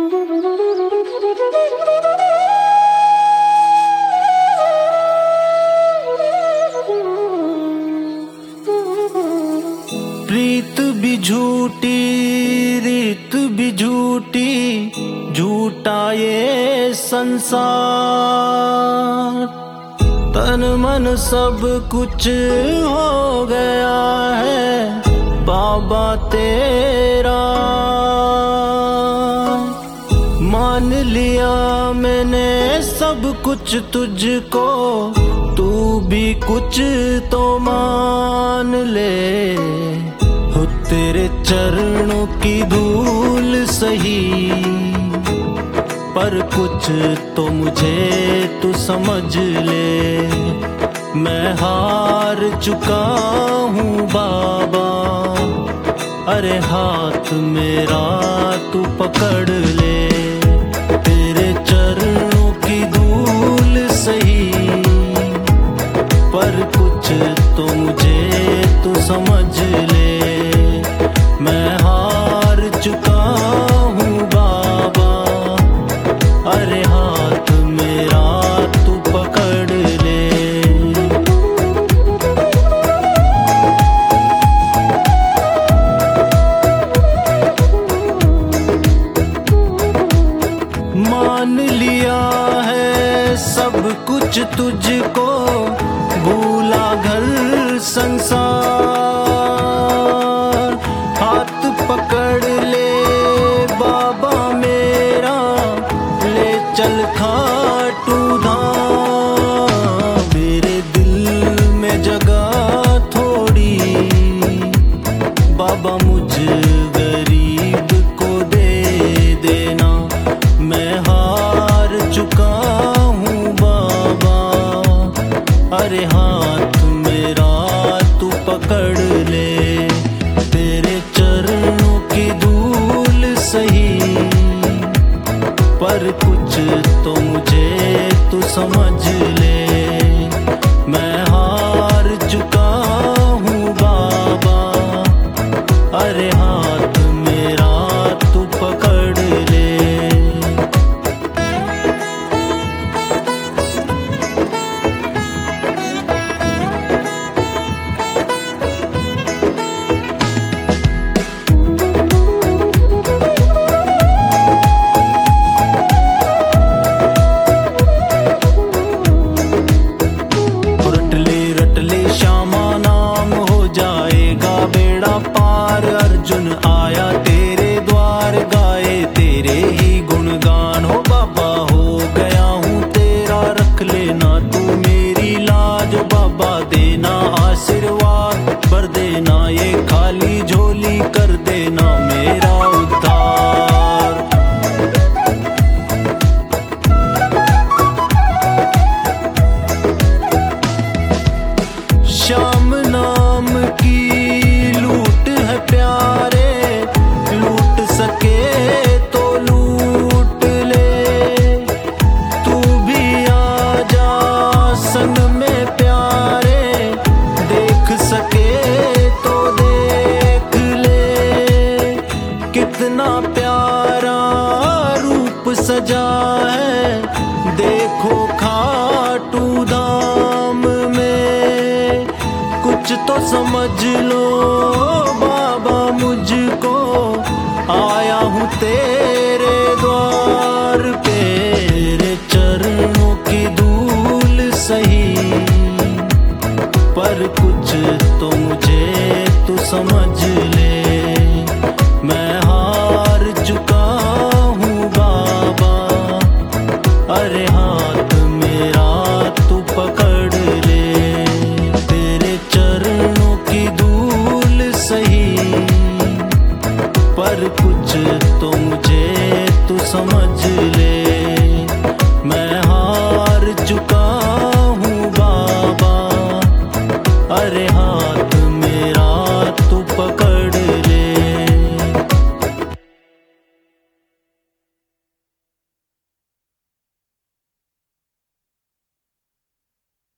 प्रीत भी झूठी, रीत भी झूठी, झूठा ये संसार। तन मन सब कुछ हो गया है बाबा तेरा। मान लिया मैंने सब कुछ तुझको, तू भी कुछ तो मान ले। हो तेरे चरणों की धूल सही, पर कुछ तो मुझे तू समझ ले। मैं हार चुका हूँ बाबा, अरे हाथ मेरा तू पकड़ ले। तेरे चरणों की धूल सही, पर कुछ तो मुझे तू समझ ले। मैं हार चुका हूँ बाबा, अरे हाथ मेरा तू पकड़ ले। मान लिया है सब कुछ तुझको, भूला घर संसार। हाथ पकड़ ले बाबा मेरा, ले चल खाटू धाम। मेरे दिल में जगह थोड़ी बाबा, मुझ गरीब को दे देना। मैं हार चुका हूँ बाबा, अरे हाथ मेरा तू पकड़ ले। तेरे चरणों की धूल सही, पर कुछ तो मुझे तू समझ ले। मैं हार चुका हूँ बाबा, अरे हाथ मेरा तू पकड़ ले। अर्जुन आया तेरे द्वार, गाए तेरे ही गुणगान। हो बाबा हो गया हूँ तेरा, रख लेना तू मेरी लाज। बाबा देना आशीर्वाद, भर देना ये खाली झोली, कर देना मेरा उद्धार। श्याम नाम की लूट है प्यारे, लूट सके तो लूट ले। तू भी आ जा संग में प्यारे, देख सके तो देख ले। कितना प्यारा रूप सजा है, देखो खाटू धाम में। कुछ तो समझ लो बाबा मुझको, आया हूँ तेरे द्वार पे। तेरे चरणों की धूल सही, पर कुछ तो मुझे तू समझ ले। मैं हार चुका हूँ बाबा, अरे हाथ मेरा तू पकड़ ले। तेरे चरणों की धूल सही, पर कुछ तो मुझे तू समझ ले। मैं हार चुका हूँ बाबा, अरे हाँ।